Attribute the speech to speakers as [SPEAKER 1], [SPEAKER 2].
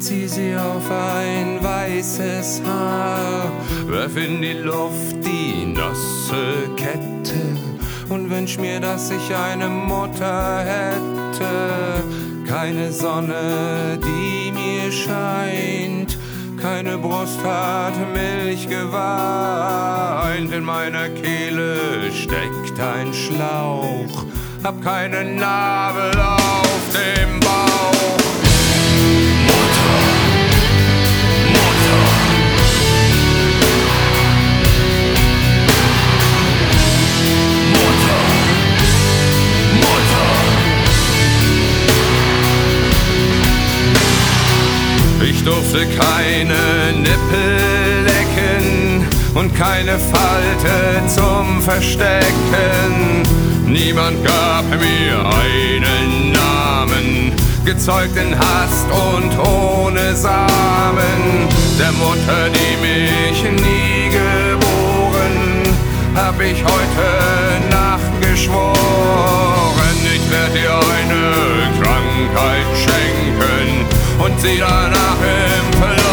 [SPEAKER 1] zieh sie auf ein weißes Haar, werf in die Luft die nasse Kette und wünsch mir, dass ich eine Mutter hätte. Keine Sonne, die mir scheint, keine Brust hat Milch geweint. In meiner Kehle steckt ein Schlauch, hab keinen Nabel auf dem Bauch. Mutter, Mutter. Mutter, Mutter. Ich durfte keine Nippel lecken und keine Falte zum Verstecken. Niemand gab mir einen Namen, gezeugt in Hast und ohne Samen. Der Mutter, die mich nie geboren, hab ich heute Nacht geschworen. Ich werd dir eine Krankheit schenken und sie danach im Verlangen